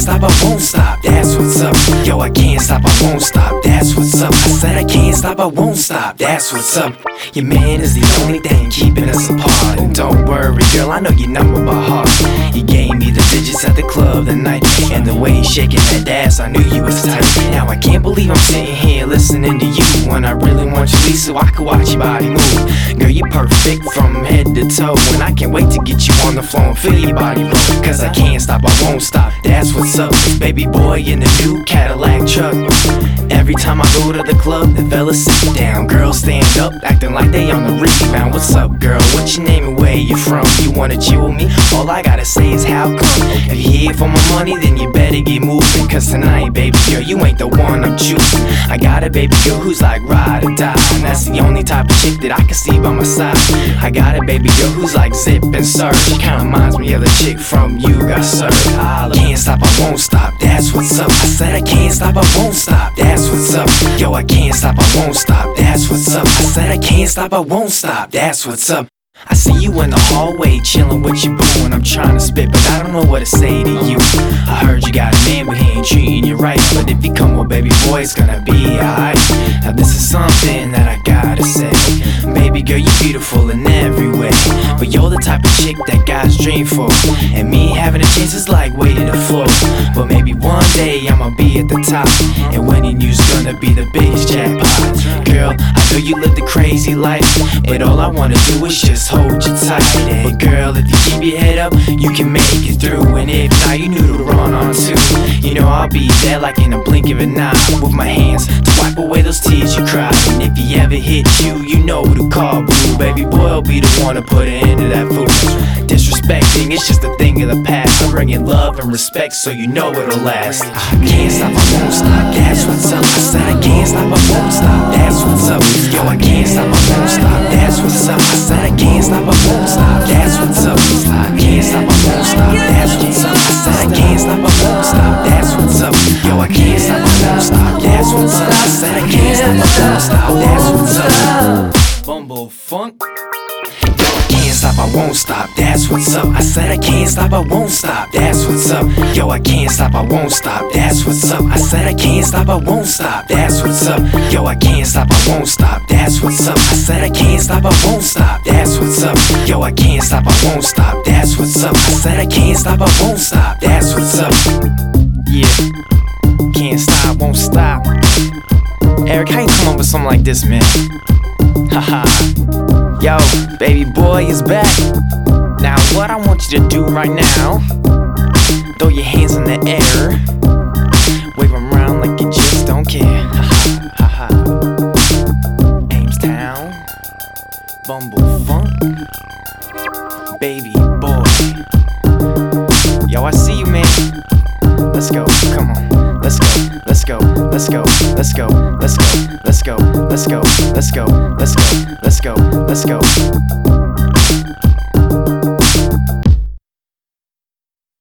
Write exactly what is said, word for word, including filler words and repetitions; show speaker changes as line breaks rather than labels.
stop, I won't stop, that's what's up. Yo, I can't stop, I won't stop, that's what's up. I said I can't stop, I won't stop, that's what's up. Your man is the only thing keeping us apart. And don't worry, girl, I know your number by heart. You gave me the digits at the club that night, and the way you shaking that ass, I knew you was tight. Now I can't believe I'm sitting here listening to you when I really want you, Lisa, so I could watch your body move. Girl, you're perfect from head to toe, and I can't wait to get you on the floor and feel your body roll. Cause I can't stop, I won't stop, that's what's up. Baby boy in the new Cadillac truck. Every time I go to the club, the fellas sit down, girls stand up, acting like they on the rebound. What's up, girl? What's your name and where you from? You wanna chill with me? All I gotta say is how come? If you're here for my money, then you better get moving. Cause tonight, baby girl, you ain't the one I'm choosing. I got a baby girl who's like ride or die, and that's the only type of chick that I can see by my side. I got a baby girl who's like zip and surge. She kinda reminds me of the chick from You Got Served. I can't stop, I won't stop, that's what's up. I said I can't stop, I won't stop, that's what's up. Yo, I can't stop, I won't stop, that's what's up. I said I can't stop, I won't stop, that's what's up. I see you in the hallway chillin' with your boo, and I'm trying to spit, but I don't know what to say to you. I heard you got a man, but he ain't treating you right. But if you come with baby boy, it's gonna be alright. Now this is something that I gotta say. Baby girl, you're beautiful in every way, but you're the type of chick that guys dream for. And me having a chance is like weighted the floor. But maybe one day I'ma be at the top, and winning you's gonna be the biggest jackpot. Girl, I know you live the crazy life, but all I wanna do is just hold you tight. But girl, if you keep your head up, you can make it through. And if not, you knew to run on too. You know I'll be there like in a blink of an eye, with my hands to wipe away those tears you cried. And if he ever hit you, you know who to call, boo. Baby boy will be the one to put an end to that fool. Disrespecting, it's just a thing of the past. I'm bringing love and respect so you know it'll last. I can't stop, I won't stop, that's what's up. I said I can't stop, I won't stop, that's what's up. Yo, I can't stop, I won't stop, that's what's up. I said I can't stop, I won't stop, that's what's up. I can't stop, I won't stop, that's what's up. I said I can't stop, I won't stop, that's what's up. Yo, I can't stop, I won't stop, that's what's up. I said I can't stop, I won't stop, that's what's up. Bumble Funk. Can't stop, I won't stop, that's what's up. I said I can't stop, I won't stop, that's what's up. Yo, I can't stop, I won't stop, that's what's up. I said I can't stop, I won't stop, that's what's up. Yo, I can't stop, I won't stop, that's what's up. I said I can't stop, I won't stop, that's what's up. Yo, I can't stop, I won't stop, that's what's up. I said I can't stop, I won't stop, that's what's up. Yeah, can't stop, won't stop. Eric, how you come up with something like this, man? Haha. Yo, baby boy is back. Now what I want you to do right now, throw your hands in the air, wave them around like you just don't care. Ha ha ha. Amestown, Bumble Funk, baby boy. Yo, I see you, man. Let's go, come on. Let's go, let's go, let's go, let's go, let's go, let's go, let's go, let's go, let's go, let's go, let's go.